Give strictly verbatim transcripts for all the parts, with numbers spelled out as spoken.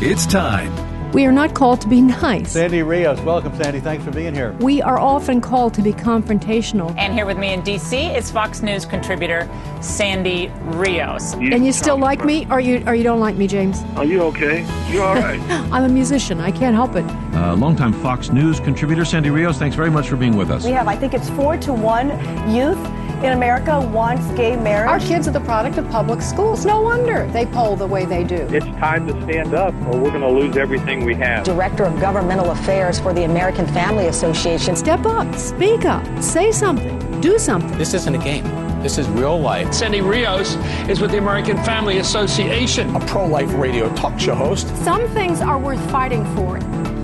It's time. We are not called to be nice. Sandy Rios, welcome, Sandy. Thanks for being here. We are often called to be confrontational. And here with me in D C is Fox News contributor Sandy Rios. You and you still like me, or you or you don't like me, James? Are you okay? You all right? I'm a musician. I can't help it. Uh, longtime Fox News contributor Sandy Rios, thanks very much for being with us. We have, I think it's four to one youth in America wants gay marriage. Our kids are the product of public schools. No wonder they poll the way they do. It's time to stand up or we're going to lose everything we have. Director of Governmental Affairs for the American Family Association. Step up, speak up, say something, do something. This isn't a game. This is real life. Sandy Rios is with the American Family Association. A pro-life radio talk show host. Some things are worth fighting for.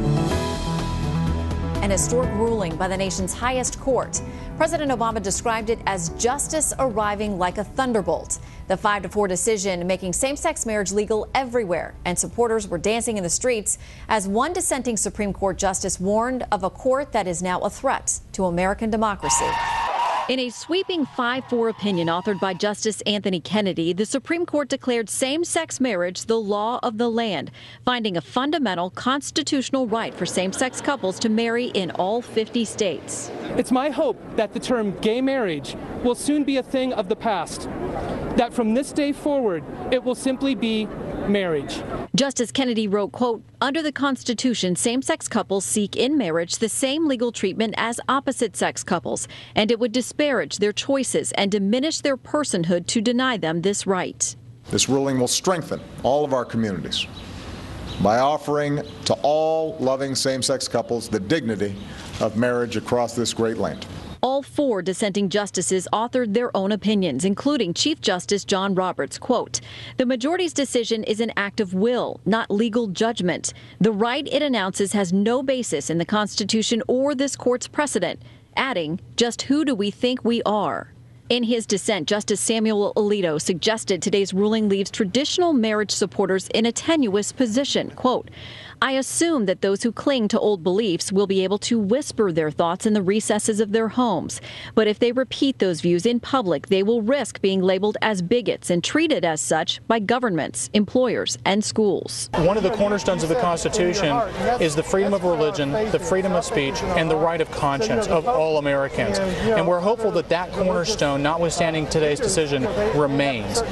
An historic ruling by the nation's highest court. President Obama described it as justice arriving like a thunderbolt. The five to four decision making same-sex marriage legal everywhere, and supporters were dancing in the streets as one dissenting Supreme Court justice warned of a court that is now a threat to American democracy. In a sweeping five four opinion authored by Justice Anthony Kennedy, the Supreme Court declared same-sex marriage the law of the land, finding a fundamental constitutional right for same-sex couples to marry in all fifty states. It's my hope that the term gay marriage will soon be a thing of the past, that from this day forward, it will simply be marriage. Justice Kennedy wrote, quote, under the Constitution, same-sex couples seek in marriage the same legal treatment as opposite-sex couples, and it would disparage their choices and diminish their personhood to deny them this right. This ruling will strengthen all of our communities by offering to all loving same-sex couples the dignity of marriage across this great land. All four dissenting justices authored their own opinions, including Chief Justice John Roberts. Quote, the majority's decision is an act of will, not legal judgment. The right it announces has no basis in the Constitution or this court's precedent, adding, just who do we think we are? In his dissent, Justice Samuel Alito suggested today's ruling leaves traditional marriage supporters in a tenuous position. Quote, I assume that those who cling to old beliefs will be able to whisper their thoughts in the recesses of their homes. But if they repeat those views in public, they will risk being labeled as bigots and treated as such by governments, employers, and schools. One of the cornerstones of the Constitution is the freedom of religion, the freedom of speech, and the right of conscience of all Americans. And we're hopeful that that cornerstone, notwithstanding today's decision, remains.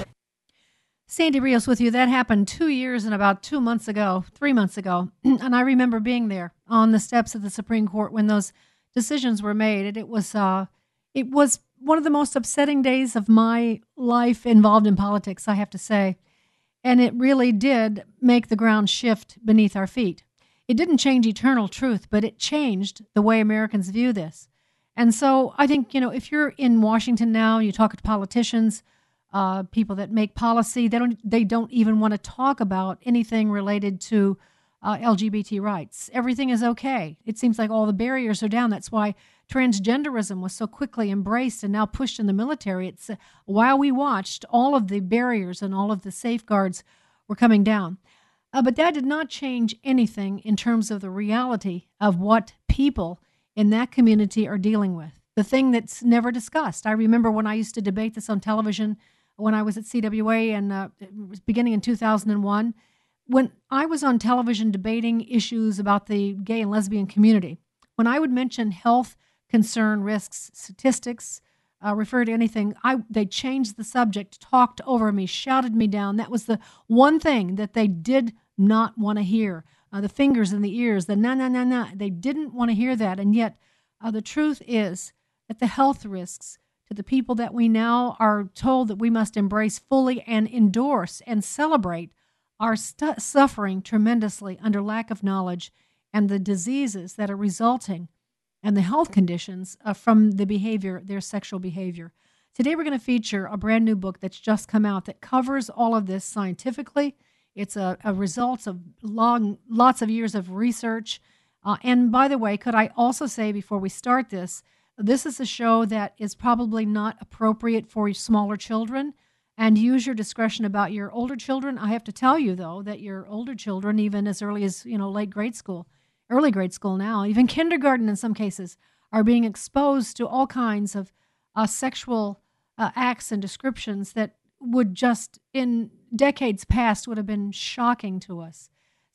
Sandy Rios with you. That happened two years and about two months ago, three months ago. And I remember being there on the steps of the Supreme Court when those decisions were made. And it was, uh, it was one of the most upsetting days of my life involved in politics, I have to say. And it really did make the ground shift beneath our feet. It didn't change eternal truth, but it changed the way Americans view this. And so I think, you know, if you're in Washington now, you talk to politicians, Uh, people that make policy, they don't they don't even want to talk about anything related to uh, L G B T rights. Everything is okay. It seems like all the barriers are down. That's why transgenderism was so quickly embraced and now pushed in the military. It's uh, while we watched, all of the barriers and all of the safeguards were coming down. Uh, but that did not change anything in terms of the reality of what people in that community are dealing with. The thing that's never discussed. I remember when I used to debate this on television when I was at C W A and uh, beginning in two thousand one, when I was on television debating issues about the gay and lesbian community, when I would mention health concern risks, statistics, uh, refer to anything, I they changed the subject, talked over me, shouted me down. That was the one thing that they did not want to hear. Uh, the fingers in the ears, the na, na, na, na. They didn't want to hear that. And yet uh, the truth is that the health risks to the people that we now are told that we must embrace fully and endorse and celebrate are stu- suffering tremendously under lack of knowledge and the diseases that are resulting and the health conditions uh, from the behavior, their sexual behavior. Today we're going to feature a brand new book that's just come out that covers all of this scientifically. It's a, a result of long, lots of years of research. Uh, and by the way, could I also say before we start this, this is a show that is probably not appropriate for smaller children, and use your discretion about your older children. I have to tell you, though, that your older children, even as early as, you know, late grade school, early grade school now, even kindergarten in some cases, are being exposed to all kinds of uh, sexual uh, acts and descriptions that would just, in decades past, would have been shocking to us.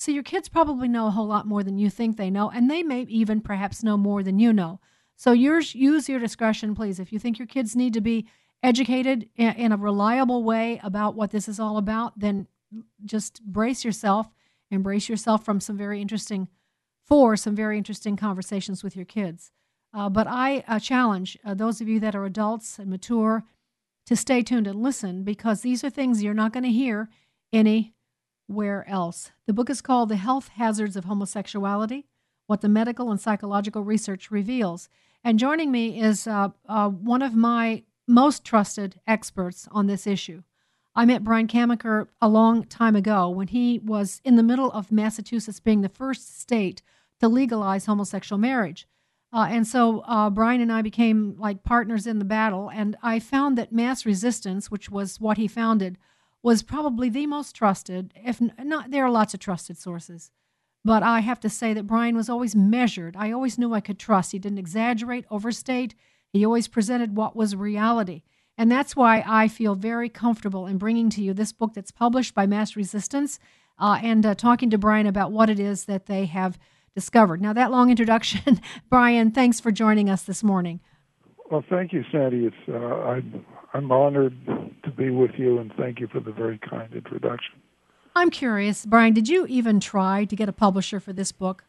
So your kids probably know a whole lot more than you think they know, and they may even perhaps know more than you know. So yours, use your discretion, please. If you think your kids need to be educated in, in a reliable way about what this is all about, then just brace yourself and brace yourself from some very interesting, for some very interesting conversations with your kids. Uh, but I uh, challenge uh, those of you that are adults and mature to stay tuned and listen, because these are things you're not going to hear anywhere else. The book is called The Health Hazards of Homosexuality, What the Medical and Psychological Research Reveals. And joining me is uh, uh, one of my most trusted experts on this issue. I met Brian Kamaker a long time ago when he was in the middle of Massachusetts being the first state to legalize homosexual marriage. Uh, and so uh, Brian and I became like partners in the battle, and I found that Mass Resistance, which was what he founded, was probably the most trusted, if not, there are lots of trusted sources. But I have to say that Brian was always measured. I always knew I could trust. He didn't exaggerate, overstate. He always presented what was reality. And that's why I feel very comfortable in bringing to you this book that's published by Mass Resistance uh, and uh, talking to Brian about what it is that they have discovered. Now, that long introduction, Brian, thanks for joining us this morning. Well, thank you, Sandy. It's uh, I'm, I'm honored to be with you, and thank you for the very kind introduction. I'm curious, Brian, did you even try to get a publisher for this book?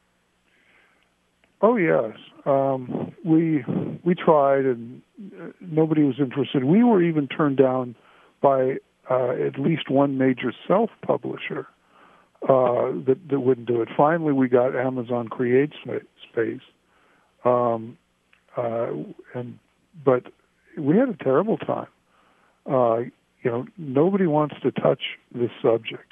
Oh, yes. Um, we we tried, and nobody was interested. We were even turned down by uh, at least one major self-publisher uh, that, that wouldn't do it. Finally, we got Amazon CreateSpace, um, uh, and but we had a terrible time. Uh, you know, nobody wants to touch this subject.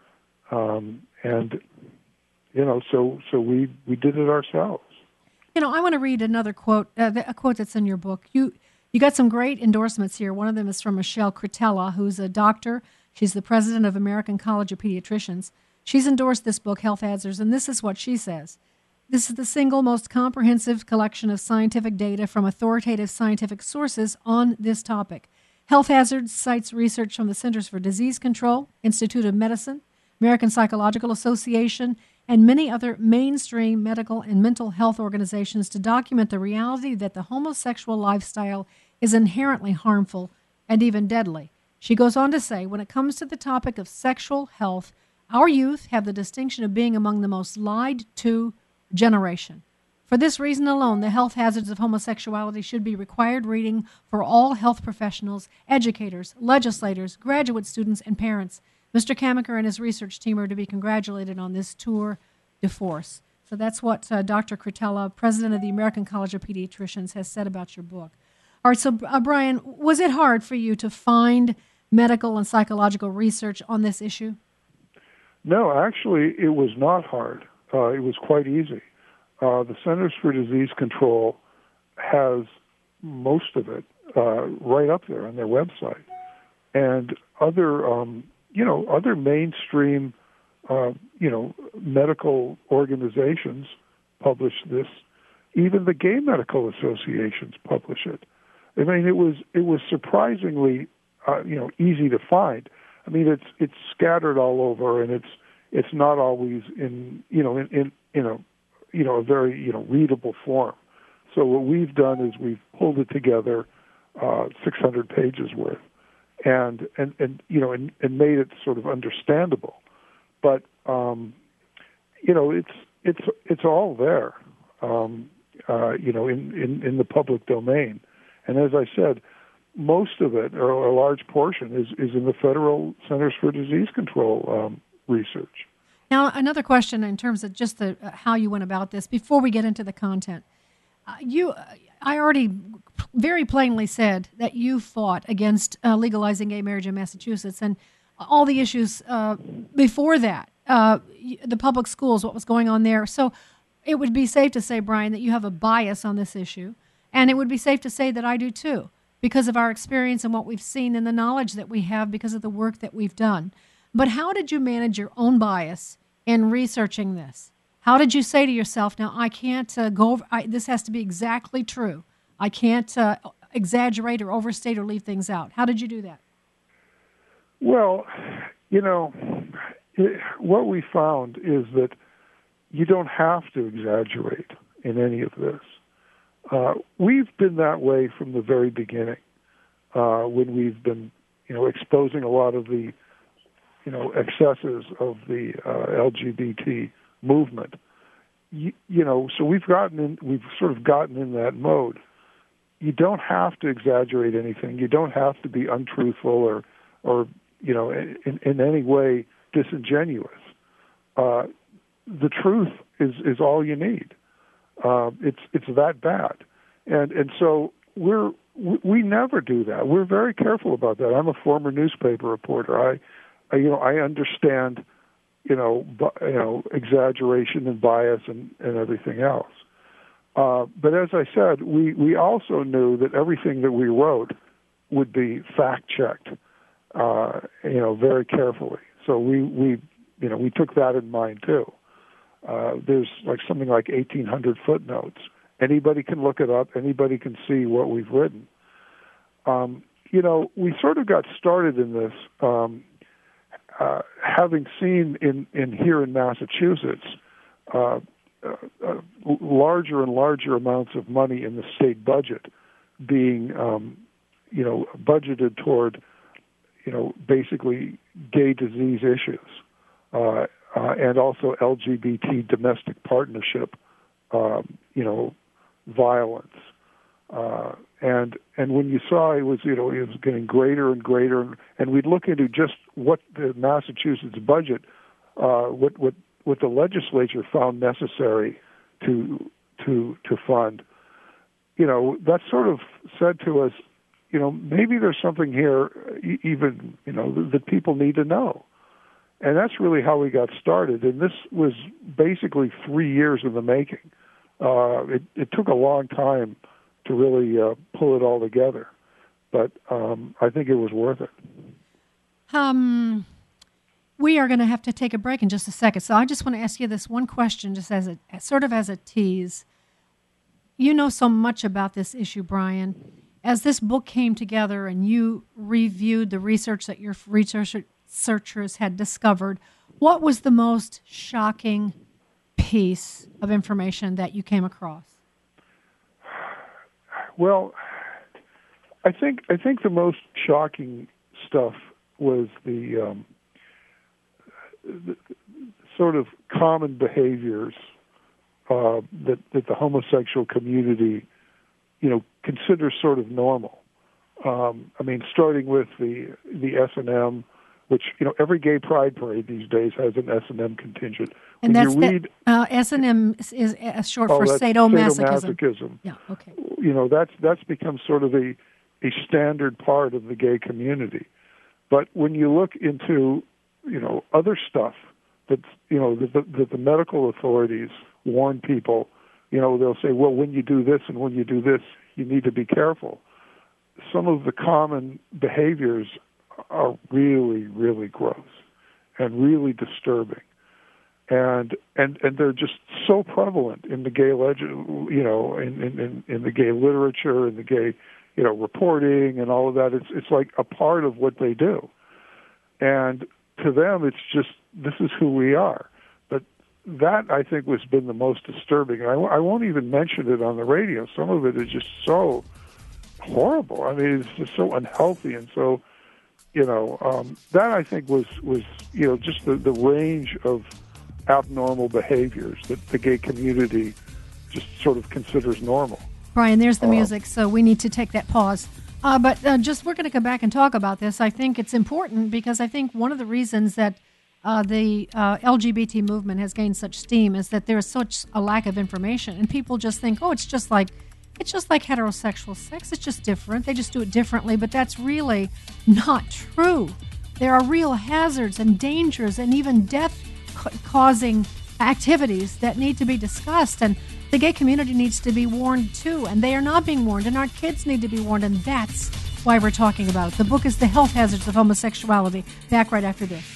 Um, and, you know, so so we, we did it ourselves. You know, I want to read another quote, uh, a quote that's in your book. You you got some great endorsements here. One of them is from Michelle Cretella, who's a doctor. She's the president of American College of Pediatricians. She's endorsed this book, Health Hazards, and this is what she says. This is the single most comprehensive collection of scientific data from authoritative scientific sources on this topic. Health Hazards cites research from the Centers for Disease Control, Institute of Medicine, American Psychological Association, and many other mainstream medical and mental health organizations to document the reality that the homosexual lifestyle is inherently harmful and even deadly. She goes on to say, when it comes to the topic of sexual health, our youth have the distinction of being among the most lied to generation. For this reason alone, the health hazards of homosexuality should be required reading for all health professionals, educators, legislators, graduate students, and parents. Mister Kamaker and his research team are to be congratulated on this tour de force. So that's what uh, Doctor Cretella, president of the American College of Pediatricians, has said about your book. All right, so uh, Brian, was it hard for you to find medical and psychological research on this issue? No, actually, it was not hard. Uh, it was quite easy. Uh, the Centers for Disease Control has most of it uh, right up there on their website. And other... Um, You know, other mainstream, uh, you know, medical organizations publish this. Even the gay medical associations publish it. I mean, it was it was surprisingly, uh, you know, easy to find. I mean, it's it's scattered all over, and it's it's not always in you know in, in you know you know a very you know readable form. So what we've done is we've pulled it together, uh, six hundred pages worth. And, and and you know and, and made it sort of understandable, but um, you know it's it's it's all there, um, uh, you know in, in, in the public domain, and as I said, most of it, or a large portion, is, is in the Federal Centers for Disease Control um, research. Now, another question in terms of just the uh, how you went about this before we get into the content. Uh, you, uh, I already very plainly said that you fought against uh, legalizing gay marriage in Massachusetts and all the issues uh, before that, uh, the public schools, what was going on there. So it would be safe to say, Brian, that you have a bias on this issue, and it would be safe to say that I do too, because of our experience and what we've seen and the knowledge that we have because of the work that we've done. But how did you manage your own bias in researching this? How did you say to yourself, now I can't uh, go over, I, this has to be exactly true. I can't uh, exaggerate or overstate or leave things out. How did you do that? Well, you know, it, what we found is that you don't have to exaggerate in any of this. Uh, we've been that way from the very beginning uh, when we've been, you know, exposing a lot of the, you know, excesses of the uh, L G B T movement. You, you know, so we've gotten in, we've sort of gotten in that mode. You don't have to exaggerate anything. You don't have to be untruthful or, or you know, in, in any way disingenuous. Uh, the truth is, is all you need. Uh, it's it's that bad, and and so we're we never do that. We're very careful about that. I'm a former newspaper reporter. I, I you know I understand, you know bu- you know exaggeration and bias and, and everything else. Uh, but as I said, we, we also knew that everything that we wrote would be fact checked, uh, you know, very carefully. So we, we you know we took that in mind too. Uh, there's like something like eighteen hundred footnotes. Anybody can look it up. Anybody can see what we've written. Um, you know, we sort of got started in this um, uh, having seen in, in here in Massachusetts uh, uh, uh, larger and larger amounts of money in the state budget being, um, you know, budgeted toward, you know, basically gay disease issues. Uh, Uh, and also L G B T domestic partnership, um, you know, violence, uh, and and when you saw it was, you know, it was getting greater and greater, and, and we'd look into just what the Massachusetts budget, uh, what what what the legislature found necessary to to to fund, you know, that sort of said to us, you know, maybe there's something here, even you know, that people need to know. And that's really how we got started. And this was basically three years in the making. Uh, it, it took a long time to really uh, pull it all together. But um, I think it was worth it. Um, we are going to have to take a break in just a second. So I just want to ask you this one question, just as a sort of as a tease. You know so much about this issue, Brian. As this book came together and you reviewed the research that your researcher researchers had discovered, what was the most shocking piece of information that you came across? Well, I think I think the most shocking stuff was the, um, the sort of common behaviors uh, that that the homosexual community, you know, considers sort of normal. Um, I mean, starting with the the S and M, which, you know, every gay pride parade these days has an S and M contingent. And when that's you read, the, uh, S and M is, is uh, short oh, for that's sadomasochism. sadomasochism. Yeah, okay. You know, that's that's become sort of a a standard part of the gay community. But when you look into, you know, other stuff that, you know, that the, that the medical authorities warn people, you know, they'll say, well, when you do this and when you do this, you need to be careful. Some of the common behaviors are really, really gross and really disturbing, and and and they're just so prevalent in the gay legend, you know, in, in in the gay literature and the gay, you know, reporting and all of that. It's it's like a part of what they do, and to them, it's just this is who we are. But that I think has been the most disturbing. And I, I won't even mention it on the radio. Some of it is just so horrible. I mean, it's just so unhealthy and so. You know, um, that I think was, was you know, just the, the range of abnormal behaviors that the gay community just sort of considers normal. Brian, there's the Uh, music, so we need to take that pause. Uh, but uh, just we're going to come back and talk about this. I think it's important because I think one of the reasons that uh, the uh, L G B T movement has gained such steam is that there is such a lack of information. And people just think, oh, it's just like It's just like heterosexual sex. It's just different. They just do it differently. But that's really not true. There are real hazards and dangers and even death-causing activities that need to be discussed. And the gay community needs to be warned, too. And they are not being warned. And our kids need to be warned. And that's why we're talking about it. The book is The Health Hazards of Homosexuality. Back right after this.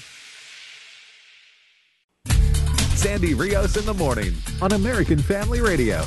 Sandy Rios in the morning on American Family Radio.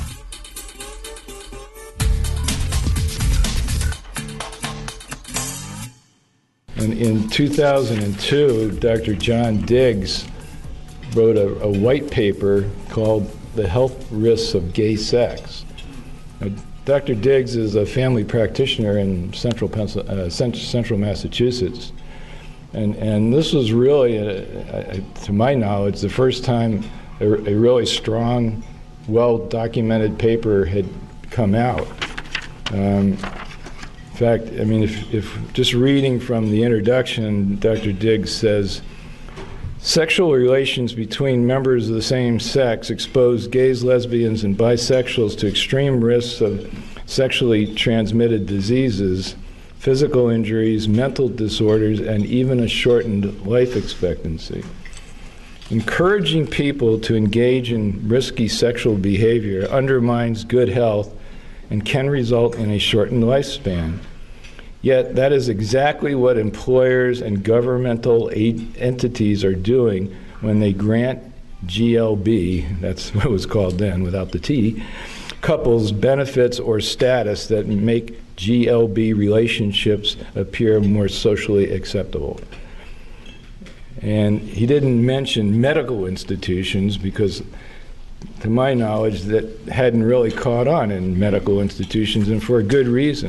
And in two thousand two, Doctor John Diggs wrote a, a white paper called The Health Risks of Gay Sex. Now, Doctor Diggs is a family practitioner in central, Pencil, uh, central Massachusetts. And, and this was really, a, a, to my knowledge, the first time a, a really strong, well-documented paper had come out. Um, in fact, I mean, if, if just reading from the introduction, Doctor Diggs says, sexual relations between members of the same sex expose gays, lesbians, and bisexuals to extreme risks of sexually transmitted diseases, physical injuries, mental disorders, and even a shortened life expectancy. Encouraging people to engage in risky sexual behavior undermines good health and can result in a shortened lifespan. Yet that is exactly what employers and governmental aid entities are doing when they grant G L B, that's what it was called then without the T, couples benefits or status that make G L B relationships appear more socially acceptable. And he didn't mention medical institutions because, to my knowledge, that hadn't really caught on in medical institutions, and for a good reason.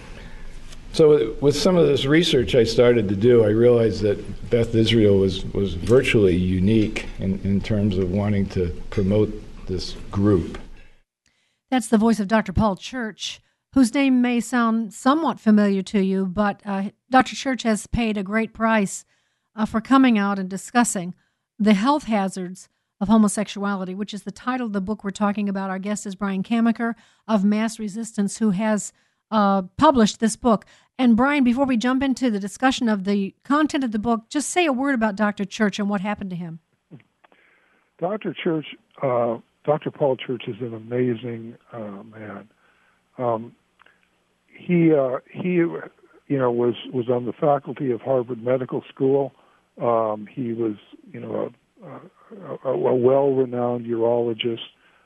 So with some of this research I started to do, I realized that Beth Israel was, was virtually unique in, in terms of wanting to promote this group. That's the voice of Doctor Paul Church, whose name may sound somewhat familiar to you, but uh, Doctor Church has paid a great price uh, for coming out and discussing the health hazards of homosexuality, which is the title of the book we're talking about. Our guest is Brian Kamaker of Mass Resistance, who has uh, published this book. And Brian, before we jump into the discussion of the content of the book, just say a word about Doctor Church and what happened to him. Doctor Church, uh, Doctor Paul Church is an amazing uh, man. Um, he uh, he, you know, was was on the faculty of Harvard Medical School. Um, he was, you know, a, a, a well-renowned urologist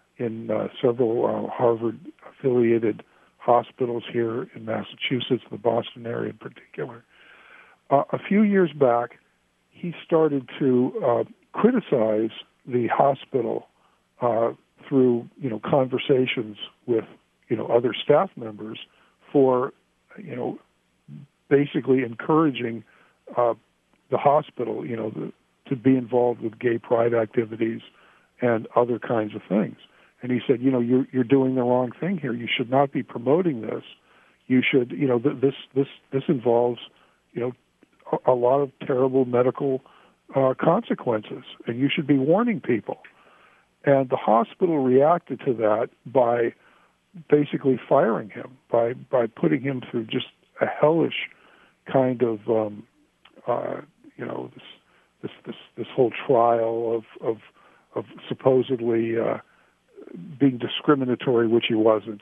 in uh, several uh, Harvard-affiliated hospitals here in Massachusetts, the Boston area in particular. Uh, a few years back, he started to uh, criticize the hospital uh, through, you know, conversations with, you know, other staff members for, you know, basically encouraging uh, the hospital, you know, the, to be involved with gay pride activities and other kinds of things. And he said, you know, you're you're doing the wrong thing here. You should not be promoting this. You should, you know, th- this this this involves, you know, a, a lot of terrible medical uh, consequences, and you should be warning people. And the hospital reacted to that by basically firing him, by by putting him through just a hellish kind of, um, uh, you know, this this this this whole trial of of of supposedly uh, being discriminatory, which he wasn't,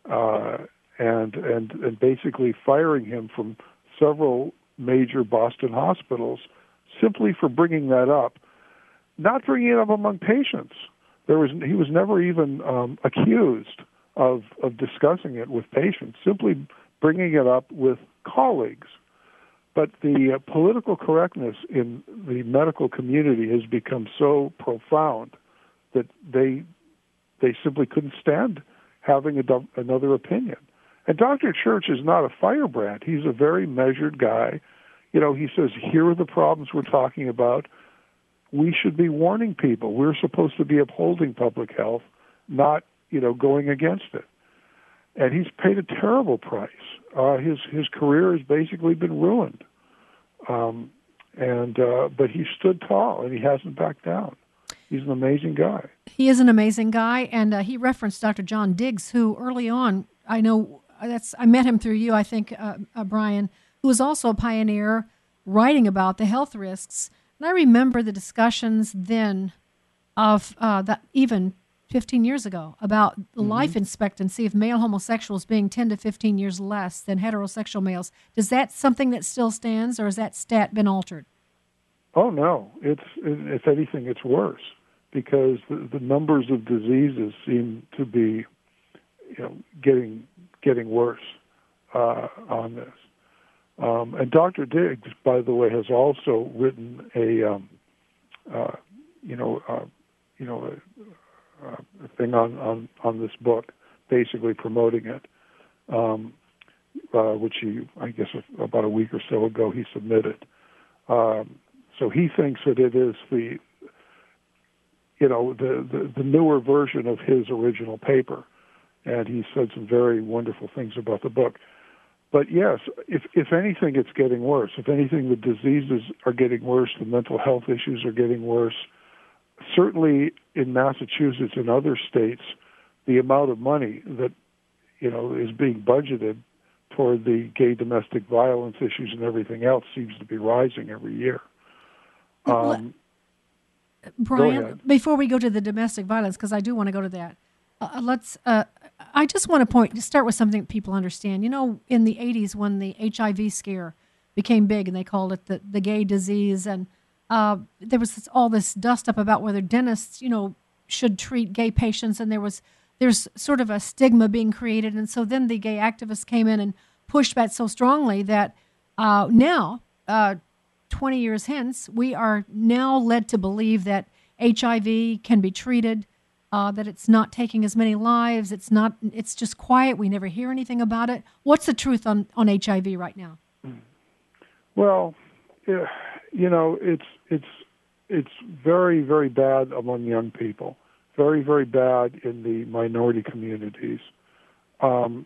uh, and and and basically firing him from several major Boston hospitals simply for bringing that up, not bringing it up among patients. There was he was never even um, accused of of discussing it with patients, simply bringing it up with colleagues. But the uh, political correctness in the medical community has become so profound that they they simply couldn't stand having a, another opinion. And Doctor Church is not a firebrand. He's a very measured guy. You know, he says, here are the problems we're talking about. We should be warning people. We're supposed to be upholding public health, not, you know, going against it. And he's paid a terrible price. Uh, his his career has basically been ruined. Um, and uh, but he stood tall, and he hasn't backed down. He's an amazing guy. He is an amazing guy, and uh, he referenced Doctor John Diggs, who early on, I know that's I met him through you, I think, uh, uh, Brian, who was also a pioneer writing about the health risks. And I remember the discussions then of uh, that even fifteen years ago about the mm-hmm. life expectancy of male homosexuals being ten to fifteen years less than heterosexual males. Is that something that still stands, or has that stat been altered? Oh, no. It's if anything, it's worse, because the, the numbers of diseases seem to be, you know, getting getting worse uh, on this. Um, and Doctor Diggs, by the way, has also written a, um, uh, you know, thing on, on, on this book, basically promoting it, um, uh, which he, I guess, about a week or so ago he submitted. Um, so he thinks that it is the, you know, the, the, the newer version of his original paper, and he said some very wonderful things about the book. But yes, if if anything, it's getting worse. If anything, the diseases are getting worse, the mental health issues are getting worse. Certainly in Massachusetts and other states, the amount of money that, you know, is being budgeted toward the gay domestic violence issues and everything else seems to be rising every year. Um, Brian, before we go to the domestic violence, because I do want to go to that, uh, let's. Uh, I just want to point, start with something that people understand. You know, in the eighties when the H I V scare became big and they called it the, the gay disease, and uh, there was this, all this dust up about whether dentists, you know, should treat gay patients, and there was there's sort of a stigma being created. And so then the gay activists came in and pushed back so strongly that uh, now, uh, twenty years hence, we are now led to believe that H I V can be treated, Uh, that it's not taking as many lives. It's not. It's just quiet. We never hear anything about it. What's the truth on, on H I V right now? Well, you know, it's it's it's very very bad among young people. Very very bad in the minority communities. Um,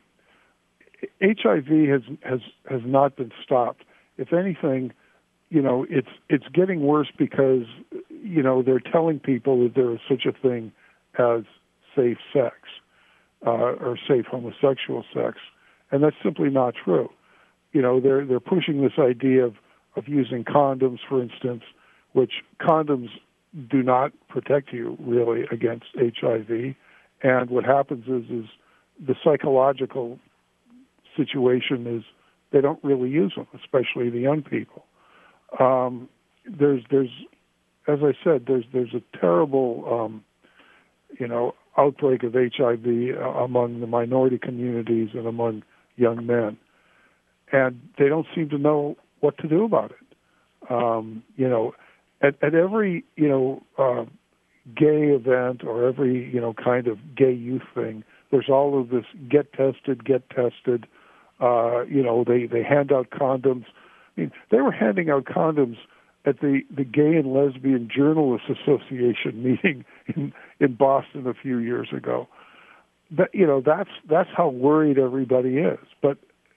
H I V has has has not been stopped. If anything, you know, it's it's getting worse because, you know, they're telling people that there is such a thing as safe sex uh, or safe homosexual sex, and that's simply not true. You know, they're they're pushing this idea of, of using condoms, for instance, which condoms do not protect you really against H I V, and what happens is is the psychological situation is they don't really use them, especially the young people. Um, there's there's as I said, there's there's a terrible um, you know, outbreak of H I V among the minority communities and among young men. And they don't seem to know what to do about it. Um, you know, at, at every, you know, uh, gay event or every, you know, kind of gay youth thing, there's all of this get tested, get tested. Uh, you know, they, they hand out condoms. I mean, they were handing out condoms at the, the Gay and Lesbian Journalists Association meeting in, in Boston a few years ago. That, you know, that's that's how worried everybody is. But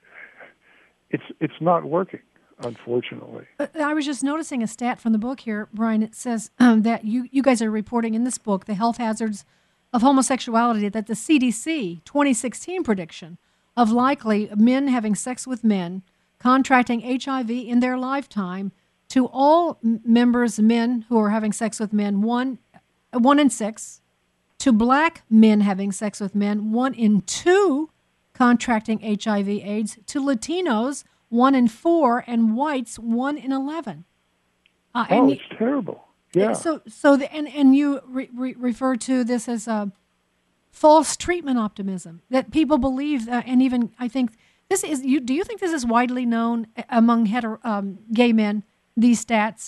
it's it's not working, unfortunately. I was just noticing a stat from the book here, Brian. It says um, that you, you guys are reporting in this book the health hazards of homosexuality, that the C D C twenty sixteen prediction of likely men having sex with men contracting H I V in their lifetime to all members, men who are having sex with men, one, one in six. To black men having sex with men, one in two contracting H I V AIDS. To Latinos, one in four, and whites, one in eleven. Uh, oh, and it's y- terrible. Yeah. So, so the, and and you re- re- refer to this as a false treatment optimism, that people believe, uh, and even I think this is. You do you think this is widely known among hetero um, gay men? These stats?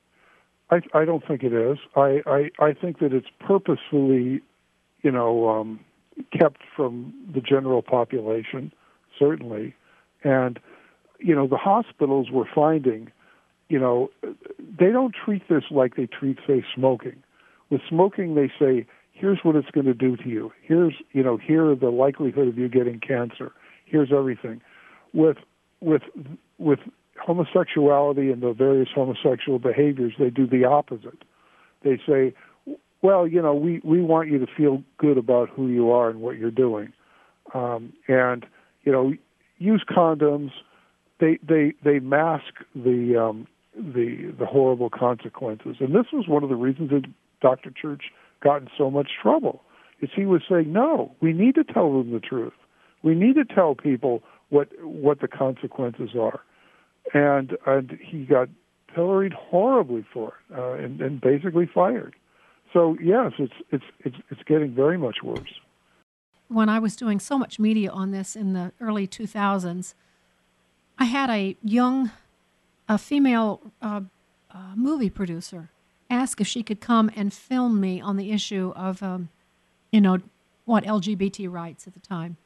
I, I don't think it is. I, I, I think that it's purposefully, you know, um, kept from the general population, certainly. And, you know, the hospitals were finding, you know, they don't treat this like they treat, say, smoking. With smoking, they say, here's what it's going to do to you. Here's, you know, here are the likelihood of you getting cancer. Here's everything. With, with, with, homosexuality and the various homosexual behaviors, they do the opposite. They say, well, you know, we, we want you to feel good about who you are and what you're doing. Um, and, you know, use condoms. They they, they mask the, um, the the horrible consequences. And this was one of the reasons that Doctor Church got in so much trouble, is he was saying, no, we need to tell them the truth. We need to tell people what what the consequences are. And and he got pilloried horribly for it, uh, and, and basically fired. So yes, it's it's it's it's getting very much worse. When I was doing so much media on this in the early two thousands, I had a young, a female uh, uh, movie producer ask if she could come and film me on the issue of um, you know, what, L G B T rights at the time.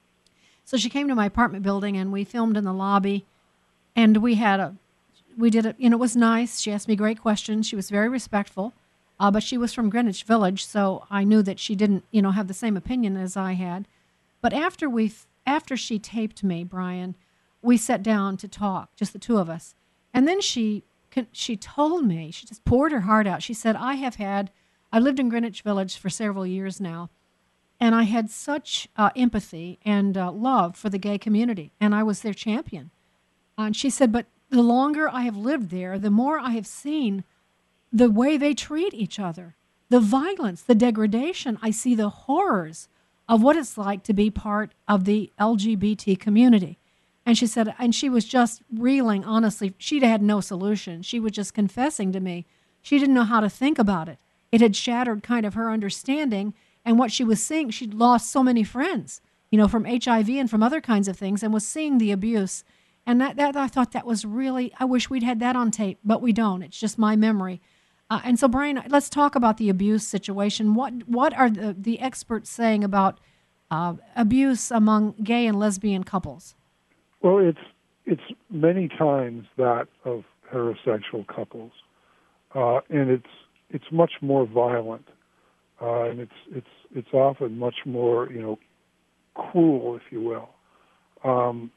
So she came to my apartment building, and we filmed in the lobby, and we had a, we did it, you know, it was nice. She asked me great questions. She was very respectful, uh, but she was from Greenwich Village, so I knew that she didn't, you know, have the same opinion as I had. But after we, after she taped me, Brian, we sat down to talk, just the two of us. And then she, she told me, she just poured her heart out. She said, I have had, I lived in Greenwich Village for several years now, and I had such uh, empathy and uh, love for the gay community, and I was their champion. Uh, and she said, but the longer I have lived there, the more I have seen the way they treat each other, the violence, the degradation. I see the horrors of what it's like to be part of the L G B T community. And she said, and she was just reeling, honestly. She'd had no solution. She was just confessing to me. She didn't know how to think about it. It had shattered kind of her understanding. And what she was seeing, she'd lost so many friends, you know, from H I V and from other kinds of things, and was seeing the abuse. And that, that I thought that was really, I wish we'd had that on tape, but we don't. It's just my memory. Uh, and so, Brian, let's talk about the abuse situation. What what are the, the experts saying about uh, abuse among gay and lesbian couples? Well, it's it's many times that of heterosexual couples, uh, and it's it's much more violent. Uh, and it's it's it's often much more, you know, cruel, if you will. Um,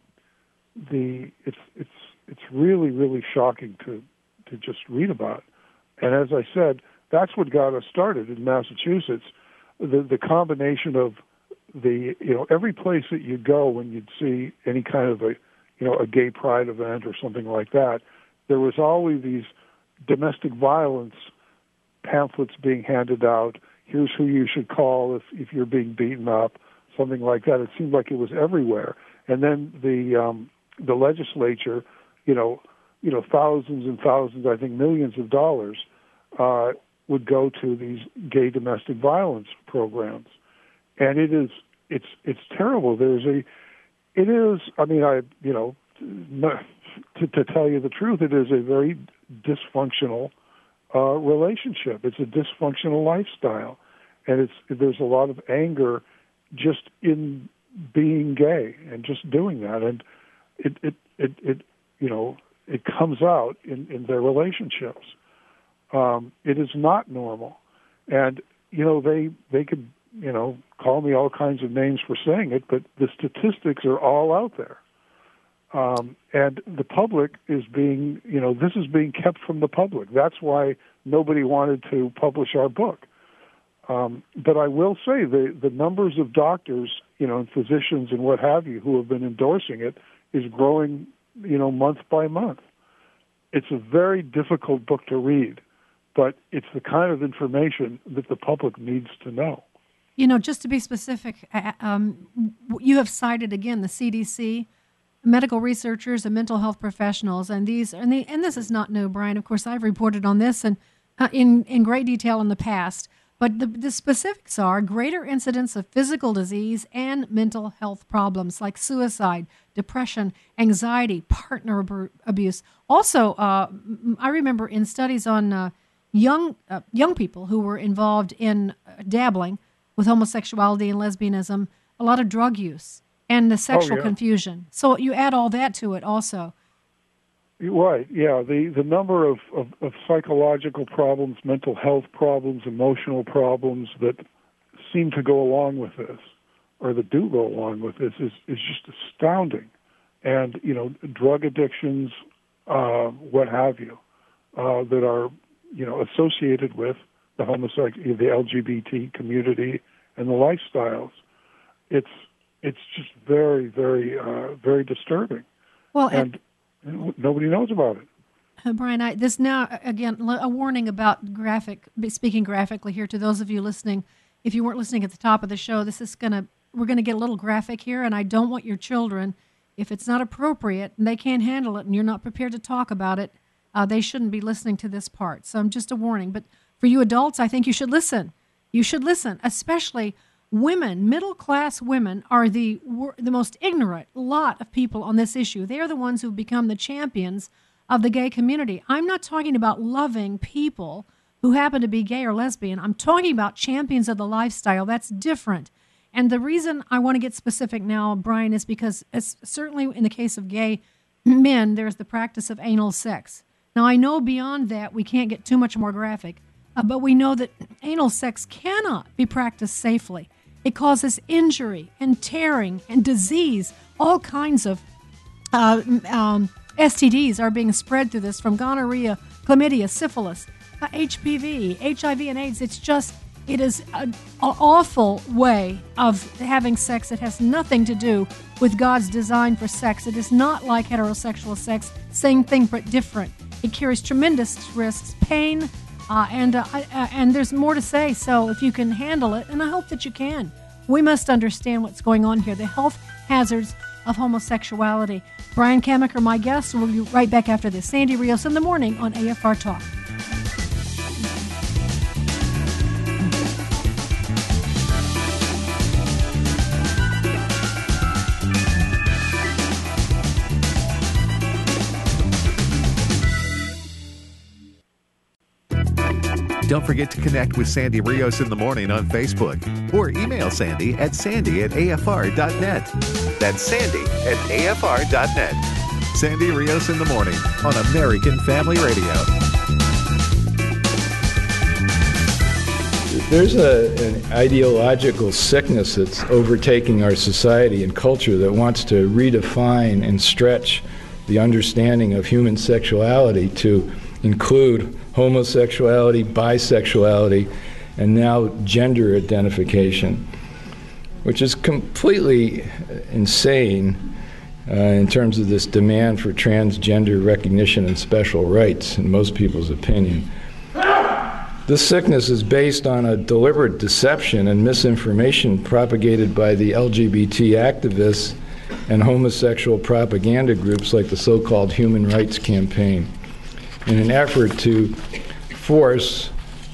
the it's it's it's really really shocking to to just read about. And as I said, that's what got us started in Massachusetts. The the combination of the you know every place that you go when you'd see any kind of a you know a gay pride event or something like that, there was always these domestic violence pamphlets being handed out. Here's who you should call if, if you're being beaten up, something like that. It seemed like it was everywhere. And then the um, the legislature, you know, you know, thousands and thousands, I think millions of dollars, uh, would go to these gay domestic violence programs, and it is it's it's terrible. There's a, it is. I mean, I you know, to, to tell you the truth, it is a very dysfunctional Uh, relationship. It's a dysfunctional lifestyle, and it's there's a lot of anger just in being gay and just doing that, and it it it, it you know it comes out in, in their relationships. Um, it is not normal, and you know they they could you know call me all kinds of names for saying it, but the statistics are all out there. Um, and the public is being, you know, this is being kept from the public. That's why nobody wanted to publish our book. Um, but I will say the, the numbers of doctors, you know, and physicians and what have you who have been endorsing it is growing, you know, month by month. It's a very difficult book to read, but it's the kind of information that the public needs to know. You know, just to be specific, um, you have cited, again, the C D C, medical researchers and mental health professionals, and these and, the, and this is not new, Brian. Of course, I've reported on this and uh, in in great detail in the past. But the, the specifics are greater incidence of physical disease and mental health problems like suicide, depression, anxiety, partner ab- abuse. Also, uh, I remember in studies on uh, young uh, young people who were involved in uh, dabbling with homosexuality and lesbianism, a lot of drug use. And the sexual oh, yeah. confusion. So you add all that to it also. Right, yeah. The, the number of, of, of psychological problems, mental health problems, emotional problems that seem to go along with this, or that do go along with this, is, is just astounding. And, you know, drug addictions, uh, what have you, uh, that are, you know, associated with the homosexual, the L G B T community and the lifestyles. It's It's just very, very, uh, very disturbing. Well, and, and you know, nobody knows about it. Uh, Brian, I, this now, again, a warning about graphic, speaking graphically here to those of you listening. If you weren't listening at the top of the show, this is going to, we're going to get a little graphic here, and I don't want your children, if it's not appropriate and they can't handle it and you're not prepared to talk about it, uh, they shouldn't be listening to this part. So I'm just a warning. But for you adults, I think you should listen. You should listen, especially women. Middle-class women are the the most ignorant lot of people on this issue. They are the ones who've become the champions of the gay community. I'm not talking about loving people who happen to be gay or lesbian. I'm talking about champions of the lifestyle. That's different. And the reason I want to get specific now, Brian, is because it's certainly in the case of gay men, there's the practice of anal sex. Now, I know beyond that we can't get too much more graphic, uh, but we know that anal sex cannot be practiced safely. It causes injury and tearing and disease. All kinds of uh, um, S T Ds are being spread through this, from gonorrhea, chlamydia, syphilis, uh, H P V, H I V, and AIDS. It's just, it is an awful way of having sex. It has nothing to do with God's design for sex. It is not like heterosexual sex, same thing but different. It carries tremendous risks, pain, uh, and uh, uh, and there's more to say. So if you can handle it, and I hope that you can, we must understand what's going on here, the health hazards of homosexuality. Brian Kamaker, my guest, we'll be right back after this. Sandy Rios in the morning on A F R Talk. Don't forget to connect with Sandy Rios in the morning on Facebook or email Sandy at sandy at A F R dot net. That's Sandy at A F R dot net. Sandy Rios in the morning on American Family Radio. There's a, an ideological sickness that's overtaking our society and culture that wants to redefine and stretch the understanding of human sexuality to include homosexuality, bisexuality, and now gender identification, which is completely insane uh, in terms of this demand for transgender recognition and special rights, in most people's opinion. This sickness is based on a deliberate deception and misinformation propagated by the L G B T activists and homosexual propaganda groups like the so-called Human Rights Campaign, in an effort to force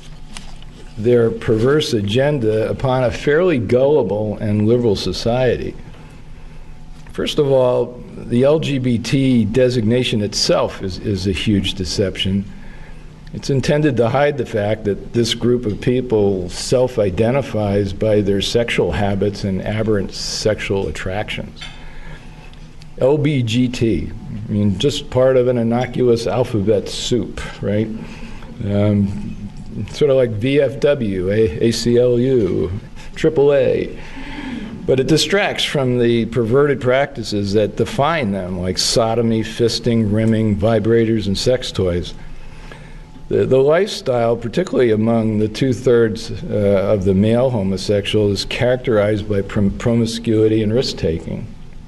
their perverse agenda upon a fairly gullible and liberal society. First of all, the L G B T designation itself is, is a huge deception. It's intended to hide the fact that this group of people self-identifies by their sexual habits and aberrant sexual attractions. L B G T, I mean, just part of an innocuous alphabet soup, right? Um, sort of like V F W, A C L U, triple A. But it distracts from the perverted practices that define them, like sodomy, fisting, rimming, vibrators, and sex toys. The, the lifestyle, particularly among the two-thirds uh, of the male homosexual, is characterized by prom- promiscuity and risk-taking.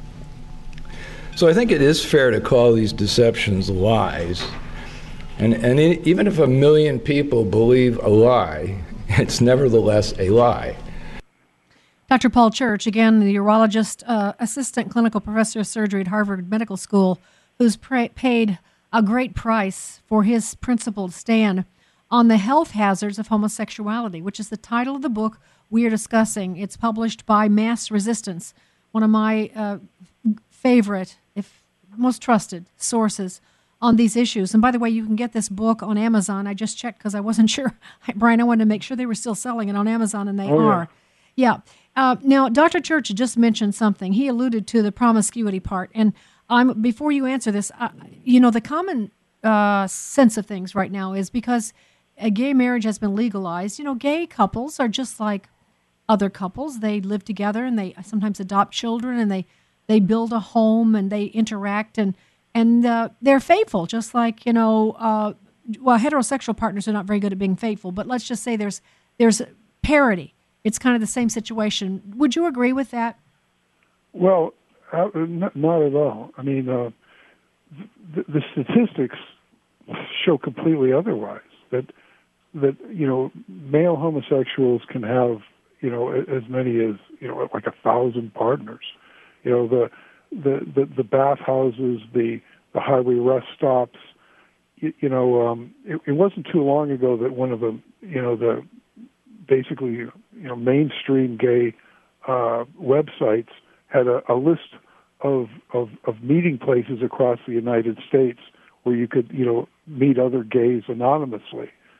So I think it is fair to call these deceptions lies. And, and it, even if a million people believe a lie, it's nevertheless a lie. Doctor Paul Church, again, the urologist, uh, assistant clinical professor of surgery at Harvard Medical School, who's pra- paid a great price for his principled stand on the health hazards of homosexuality, which is the title of the book we are discussing. It's published by Mass Resistance, one of my uh, favorite, if most trusted sources on these issues. And by the way, you can get this book on Amazon. I just checked because I wasn't sure. Brian, I wanted to make sure they were still selling it on Amazon, and they oh, are. Yeah. yeah. Uh, now, Doctor Church just mentioned something. He alluded to the promiscuity part. And I'm, before you answer this, uh, you know, the common uh, sense of things right now is because a gay marriage has been legalized, you know, gay couples are just like other couples. They live together and they sometimes adopt children and they They build a home and they interact and and uh, they're faithful, just like, you know, uh, well, heterosexual partners are not very good at being faithful, but let's just say there's there's parity. It's kind of the same situation. Would you agree with that? Well, uh, n- not at all. I mean, uh, the, the statistics show completely otherwise. That that you know, male homosexuals can have, you know, as many as, you know, like a thousand partners. You know, the the the, the bathhouses, the the highway rest stops. You, you know, um, it, it wasn't too long ago that one of the, you know, the basically, you know, mainstream gay uh, websites had a, a list of, of of meeting places across the United States where you could, you know, meet other gays anonymously.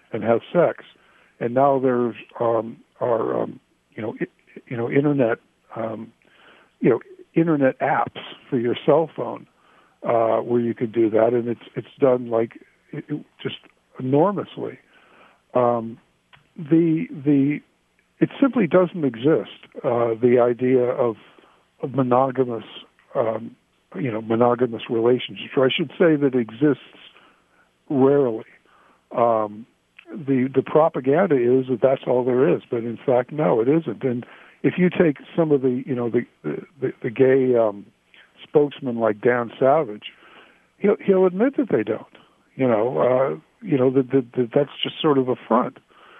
and have sex. And now there's um, are um, you know it, you know internet um, you know internet apps for your cell phone uh, where you could do that, and it's it's done like it, it just enormously. Um, the the it simply doesn't exist. Uh, the idea of, of monogamous um, you know monogamous relationships, or I should say that exists rarely. Um, the the propaganda is that that's all there is, but in fact, no, it isn't. And if you take some of the you know the the, the gay um, spokesmen like Dan Savage, he'll he'll admit that they don't. You know, uh, you know that, that, that that's just sort of a front.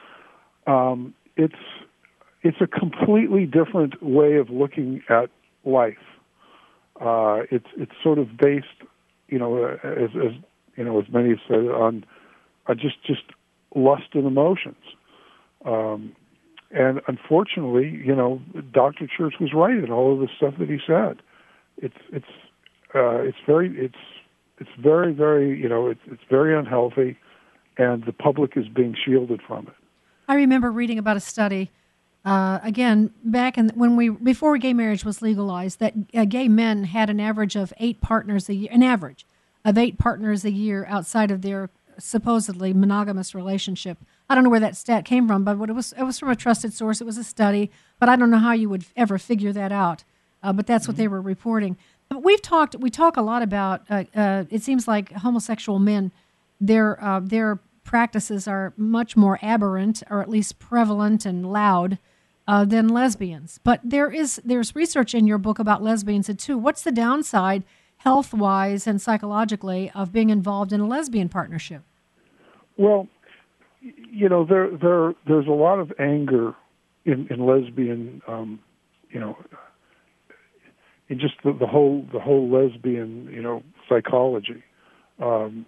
Um, it's it's a completely different way of looking at life. Uh, it's it's sort of based, you know, as, as you know, as many have said, on uh, just just lust and emotions. Um, and unfortunately, you know, Doctor Church was right in all of the stuff that he said. It's it's uh, it's very it's it's very very you know it's it's very unhealthy, and the public is being shielded from it. I remember reading about a study. Uh, again, back in when we before gay marriage was legalized, that uh, gay men had an average of eight partners a year, an average of eight partners a year outside of their supposedly monogamous relationship. I don't know where that stat came from, but it was it was from a trusted source. It was a study, but I don't know how you would ever figure that out. Uh, but that's mm-hmm. what they were reporting. But we've talked. We talk a lot about. Uh, uh, it seems like homosexual men, their uh, their practices are much more aberrant, or at least prevalent and loud, uh, than lesbians. But there is there's research in your book about lesbians too. What's the downside, health-wise and psychologically, of being involved in a lesbian partnership? Well, you know, there there there's a lot of anger in, in lesbian, um, you know, in just the, the whole the whole lesbian, you know, psychology. Um,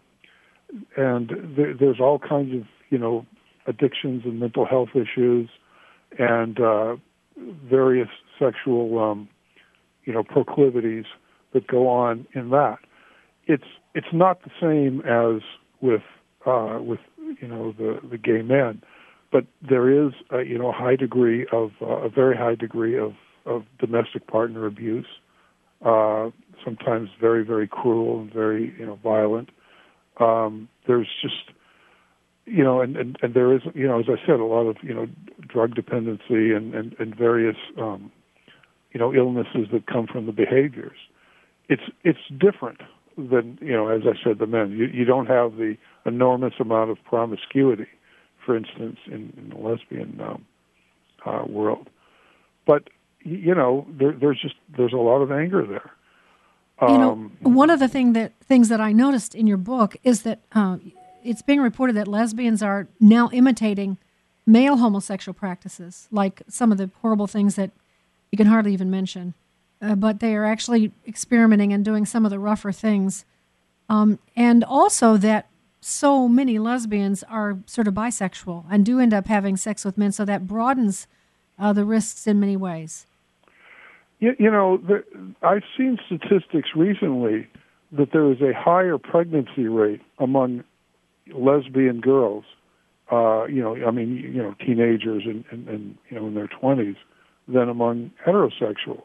And there, there's all kinds of, you know, addictions and mental health issues, and uh, various sexual, um, you know, proclivities that go on in that. It's it's not the same as with uh, with you know the, the gay men, but there is a, you know a high degree of uh, a very high degree of, of domestic partner abuse, uh, sometimes very very cruel and very you know violent. Um, there's just, you know, and, and, and there is, you know, as I said, a lot of, you know, drug dependency and, and, and various, um, you know, illnesses that come from the behaviors. It's it's different than, you know, as I said, the men. You, you don't have the enormous amount of promiscuity, for instance, in, in the lesbian um, uh, world. But, you know, there, there's just, there's a lot of anger there. You know, one of the thing that things that I noticed in your book is that uh, it's being reported that lesbians are now imitating male homosexual practices, like some of the horrible things that you can hardly even mention. Uh, but they are actually experimenting and doing some of the rougher things. Um, and also that so many lesbians are sort of bisexual and do end up having sex with men, so that broadens uh, the risks in many ways. You, you know, the, I've seen statistics recently that there is a higher pregnancy rate among lesbian girls, uh, you know, I mean, you know, teenagers and, and, and you know, in their twenties than among heterosexuals.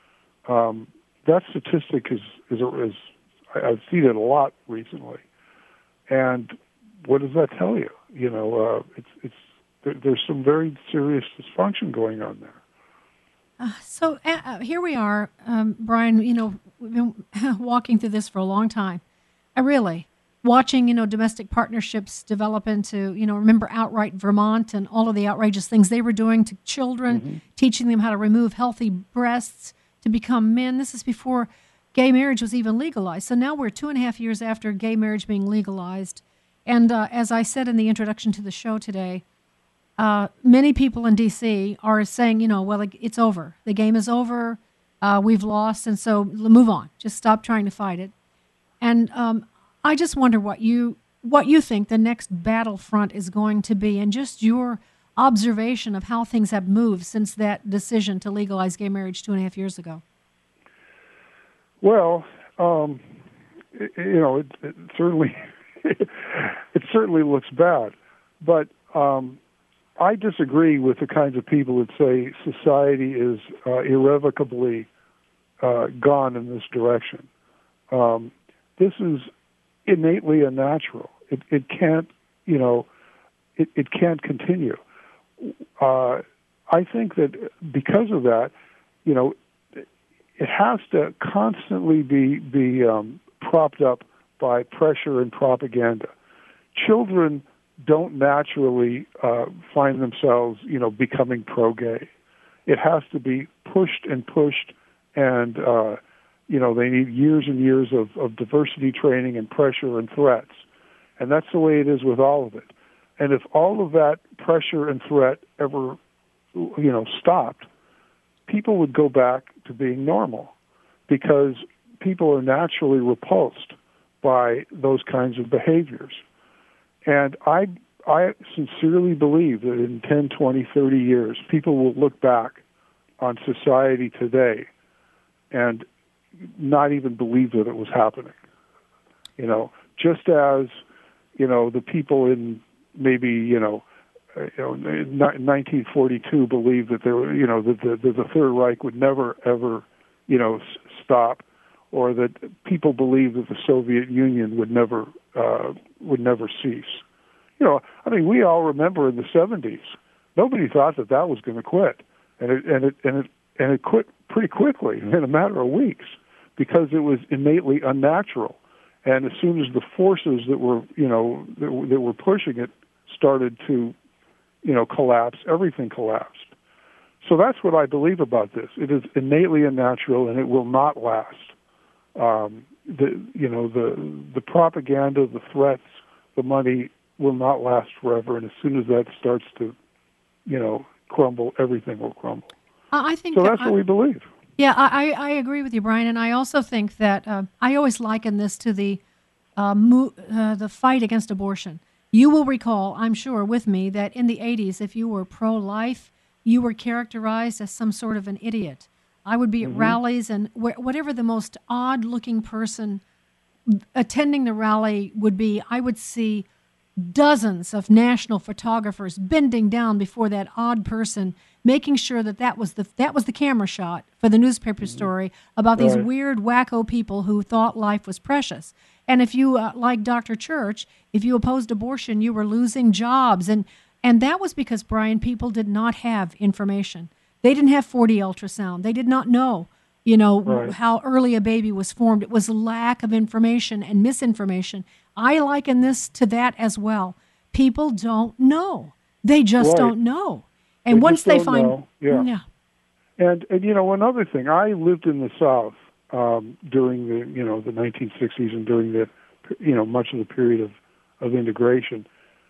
Um, that statistic is, is, is, I've seen it a lot recently. And what does that tell you? You know, uh, it's, it's, there, there's some very serious dysfunction going on there. Uh, so uh, here we are, um, Brian, you know, we've been walking through this for a long time. I really, watching, you know, domestic partnerships develop into, you know, remember Outright Vermont and all of the outrageous things they were doing to children, mm-hmm. teaching them how to remove healthy breasts to become men. This is before gay marriage was even legalized. So now we're two and a half years after gay marriage being legalized. And uh, as I said in the introduction to the show today, Uh, many people in D C are saying, you know, well, it's over. The game is over. Uh, we've lost, and so move on. Just stop trying to fight it. And um, I just wonder what you what you think the next battlefront is going to be, and just your observation of how things have moved since that decision to legalize gay marriage two and a half years ago. Well, um, it, you know, it, it certainly it certainly looks bad. but um, I disagree with the kinds of people that say society is uh, irrevocably uh, gone in this direction. Um, this is innately unnatural. It, it can't, you know, it, it can't continue. Uh, I think that because of that, you know, it has to constantly be be um, propped up by pressure and propaganda. Children don't naturally uh, find themselves, you know, becoming pro-gay. It has to be pushed and pushed, and uh, you know, they need years and years of, of diversity training and pressure and threats, and that's the way it is with all of it. And if all of that pressure and threat ever, you know, stopped, people would go back to being normal, because people are naturally repulsed by those kinds of behaviors. And I I sincerely believe that in ten, twenty, thirty years, people will look back on society today and not even believe that it was happening. You know, just as, you know, the people in maybe, you know, you know, in nineteen forty-two believed that there were, you know, that the, the, the Third Reich would never, ever, you know, s- stop, or that people believed that the Soviet Union would never, uh, would never cease. You know, I mean, we all remember in the seventies, nobody thought that that was going to quit, and it and it and it and it quit pretty quickly in a matter of weeks, because it was innately unnatural. And as soon as the forces that were, you know, that, that were pushing it started to, you know, collapse, everything collapsed. So that's what I believe about this. It is innately unnatural, and it will not last. Um, the, you know, the the propaganda, the threats, the money will not last forever. And as soon as that starts to, you know, crumble, everything will crumble. I think so. That's I, what we believe. Yeah, I, I agree with you, Brian, and I also think that uh, I always liken this to the uh, mo- uh, the fight against abortion. You will recall, I'm sure, with me, that in the eighties, if you were pro-life, you were characterized as some sort of an idiot. I would be at mm-hmm. rallies, and wh- whatever the most odd-looking person attending the rally would be, I would see dozens of national photographers bending down before that odd person, making sure that that was the that was the camera shot for the newspaper mm-hmm. story about these right. weird, wacko people who thought life was precious. And if you, uh, like Doctor Church, if you opposed abortion, you were losing jobs. And, and that was because, Brian, people did not have information. They didn't have four D ultrasound. They did not know, you know, right. how early a baby was formed. It was lack of information and misinformation. I liken this to that as well. People don't know. They just right. don't know. And they once they don't find... know. Yeah. yeah. And, and, you know, another thing, I lived in the South um, during the, you know, the nineteen sixties and during the, you know, much of the period of, of integration.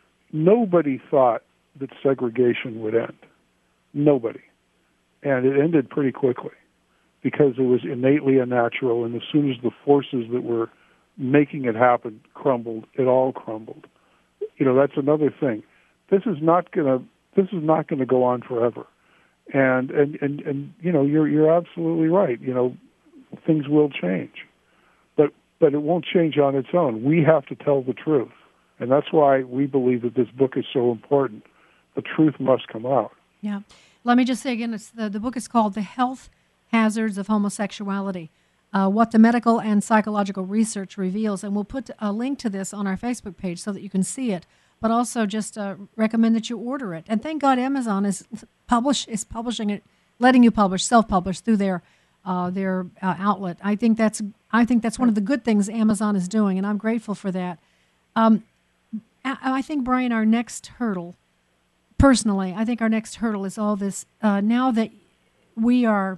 Nobody thought that segregation would end. Nobody. And it ended pretty quickly because it was innately unnatural, and as soon as the forces that were making it happen crumbled, it all crumbled. You know, that's another thing. This is not going to this is not going to go on forever. And, and, and, and you know, you're you're absolutely right. You know, things will change. But but it won't change on its own. We have to tell the truth. And that's why we believe that this book is so important. The truth must come out. Yeah. Let me just say again, it's the, the book is called The Health Hazards of Homosexuality, uh, What the Medical and Psychological Research Reveals. And we'll put a link to this on our Facebook page so that you can see it, but also just uh, recommend that you order it. And thank God Amazon is publish is publishing it, letting you publish, self-publish through their uh, their uh, outlet. I think that's I think that's one of the good things Amazon is doing, and I'm grateful for that. Um, I, I think, Brian, our next hurdle, personally, I think our next hurdle is all this. Uh, now that we are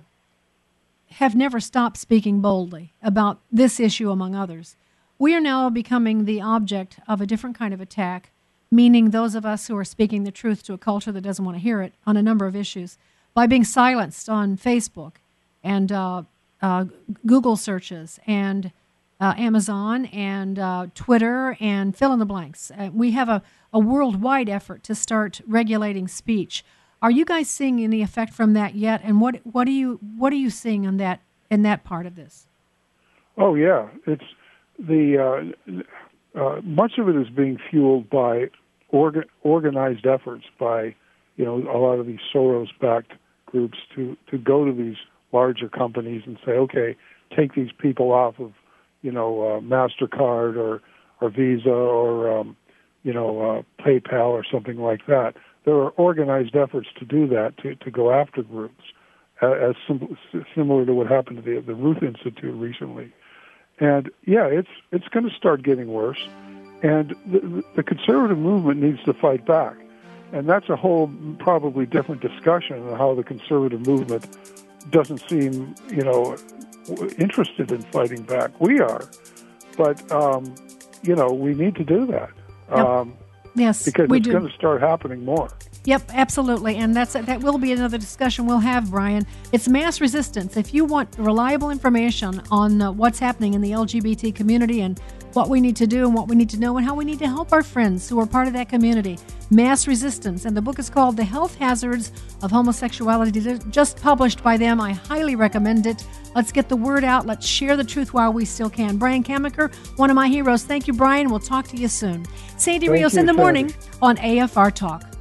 have never stopped speaking boldly about this issue, among others, we are now becoming the object of a different kind of attack, meaning those of us who are speaking the truth to a culture that doesn't want to hear it on a number of issues, by being silenced on Facebook and uh, uh, Google searches and uh, Amazon and uh, Twitter and fill in the blanks. Uh, we have a, a worldwide effort to start regulating speech. Are you guys seeing any effect from that yet? And what what are you what are you seeing on that in that part of this? Oh yeah, it's the uh, uh, much of it is being fueled by orga- organized efforts by, you know, a lot of these Soros-backed groups to, to go to these larger companies and say, okay, take these people off of, you know, uh, MasterCard or, or Visa or, um, you know, uh, PayPal or something like that. There are organized efforts to do that, to, to go after groups, uh, as sim- similar to what happened to the, the Ruth Institute recently. And, yeah, it's it's going to start getting worse. And the, the conservative movement needs to fight back. And that's a whole probably different discussion on how the conservative movement doesn't seem, you know, interested in fighting back. We are. But, um, you know, we need to do that. Yep. Um, yes, because we it's do. going to start happening more. Yep, absolutely. And that's that will be another discussion we'll have, Brian. It's mass resistance. If you want reliable information on uh, what's happening in the L G B T community and what we need to do and what we need to know and how we need to help our friends who are part of that community, mass resistance. And the book is called The Health Hazards of Homosexuality, just published by them. I highly recommend it. Let's get the word out. Let's share the truth while we still can. Brian Kamaker, one of my heroes. Thank you, Brian. We'll talk to you soon. Sandy Thank Rios you, in the Sandy. morning on A F R Talk.